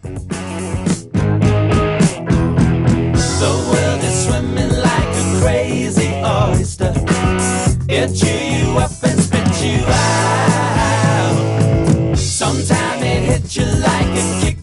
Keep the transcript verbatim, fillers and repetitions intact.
The world is swimming like a crazy oyster. It chew you up and spit you out. Sometime it hits you like a kick